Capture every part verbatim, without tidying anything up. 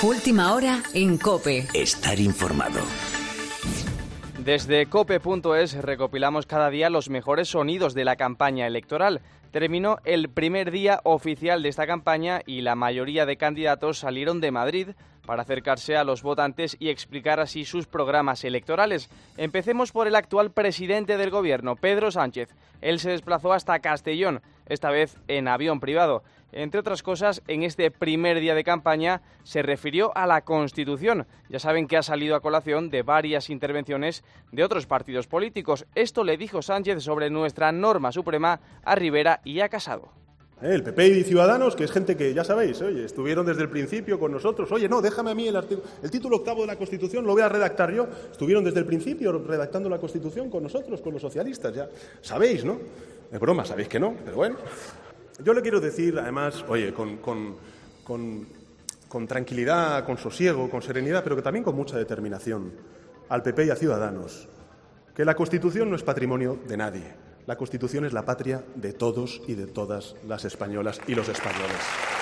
Última hora en COPE. Estar informado. Desde cope punto es recopilamos cada día los mejores sonidos de la campaña electoral. Terminó el primer día oficial de esta campaña y la mayoría de candidatos salieron de Madrid para acercarse a los votantes y explicar así sus programas electorales. Empecemos por el actual presidente del gobierno, Pedro Sánchez. Él se desplazó hasta Castellón, esta vez en avión privado. Entre otras cosas, en este primer día de campaña se refirió a la Constitución. Ya saben que ha salido a colación de varias intervenciones de otros partidos políticos. Esto le dijo Sánchez sobre nuestra norma suprema a Rivera y a Casado. El P P y Ciudadanos, que es gente que, ya sabéis, oye, estuvieron desde el principio con nosotros. Oye, no, déjame a mí el, artículo, el título octavo de la Constitución, lo voy a redactar yo. Estuvieron desde el principio redactando la Constitución con nosotros, con los socialistas, ya sabéis, ¿no? Es broma, sabéis que no, pero bueno. Yo le quiero decir, además, oye, con, con, con, con tranquilidad, con sosiego, con serenidad, pero que también con mucha determinación, al P P y a Ciudadanos, que la Constitución no es patrimonio de nadie. La Constitución es la patria de todos y de todas las españolas y los españoles.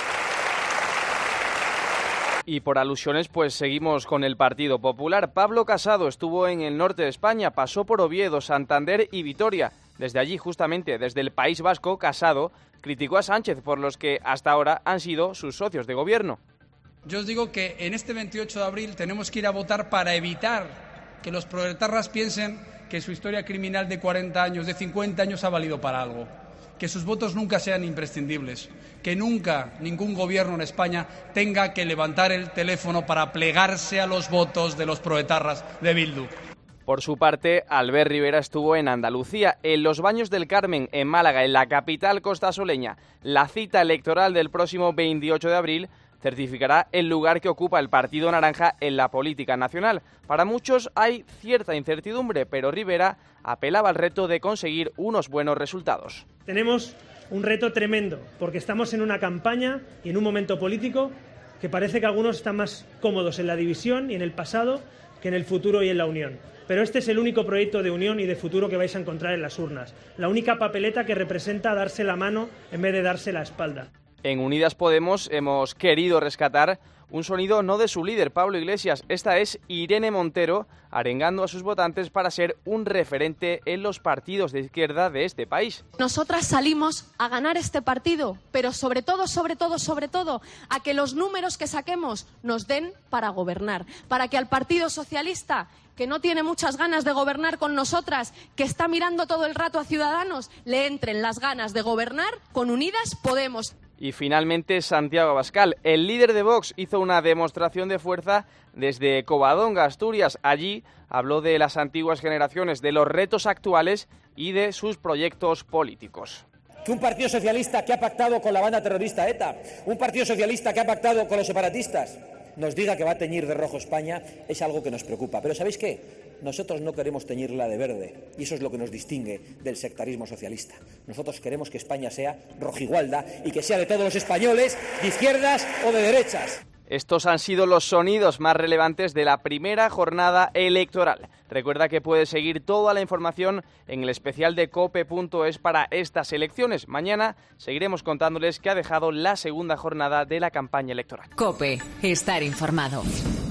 Y por alusiones, pues seguimos con el Partido Popular. Pablo Casado estuvo en el norte de España, pasó por Oviedo, Santander y Vitoria. Desde allí, justamente, desde el País Vasco, Casado criticó a Sánchez por los que hasta ahora han sido sus socios de gobierno. Yo os digo que en este veintiocho de abril tenemos que ir a votar para evitar que los proetarras piensen que su historia criminal de cuarenta años, de cincuenta años ha valido para algo. Que sus votos nunca sean imprescindibles, que nunca ningún gobierno en España tenga que levantar el teléfono para plegarse a los votos de los proetarras de Bildu. Por su parte, Albert Rivera estuvo en Andalucía, en los Baños del Carmen, en Málaga, en la capital costasoleña. La cita electoral del próximo veintiocho de abril certificará el lugar que ocupa el Partido Naranja en la política nacional. Para muchos hay cierta incertidumbre, pero Rivera apelaba al reto de conseguir unos buenos resultados. Tenemos un reto tremendo, porque estamos en una campaña y en un momento político que parece que algunos están más cómodos en la división y en el pasado que en el futuro y en la unión. Pero este es el único proyecto de unión y de futuro que vais a encontrar en las urnas. La única papeleta que representa darse la mano en vez de darse la espalda. En Unidas Podemos hemos querido rescatar un sonido no de su líder, Pablo Iglesias. Esta es Irene Montero, arengando a sus votantes para ser un referente en los partidos de izquierda de este país. Nosotras salimos a ganar este partido, pero sobre todo, sobre todo, sobre todo, a que los números que saquemos nos den para gobernar, para que al Partido Socialista, que no tiene muchas ganas de gobernar con nosotras, que está mirando todo el rato a Ciudadanos, le entren las ganas de gobernar con Unidas Podemos. Y finalmente Santiago Abascal, el líder de Vox, hizo una demostración de fuerza desde Covadonga, Asturias. Allí habló de las antiguas generaciones, de los retos actuales y de sus proyectos políticos. Que un partido socialista que ha pactado con la banda terrorista ETA, un partido socialista que ha pactado con los separatistas, nos diga que va a teñir de rojo España, es algo que nos preocupa. Pero ¿sabéis qué? Nosotros no queremos teñirla de verde, y eso es lo que nos distingue del sectarismo socialista. Nosotros queremos que España sea rojigualda y que sea de todos los españoles, de izquierdas o de derechas. Estos han sido los sonidos más relevantes de la primera jornada electoral. Recuerda que puedes seguir toda la información en el especial de cope punto es para estas elecciones. Mañana seguiremos contándoles qué ha dejado la segunda jornada de la campaña electoral. COPE, estar informado.